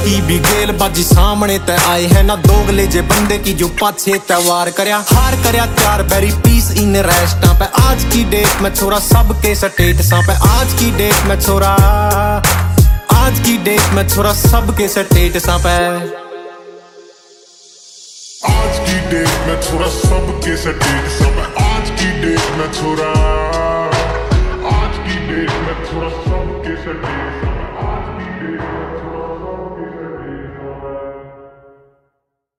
की भी गेल बाजी सामने ते आए है ना दोगले जे बंदे की जो पाछे तैवार करया हार करया चार बैरी पीस इन रेस्टा पे। आज की डेट में छोरा सबके स्टेटसा पे, आज की डेट में छोरा, आज की डेट में छोरा सबके स्टेटसा पे, आज की डेट में छोरा सबके स्टेटसा पे, आज की डेट में छोरा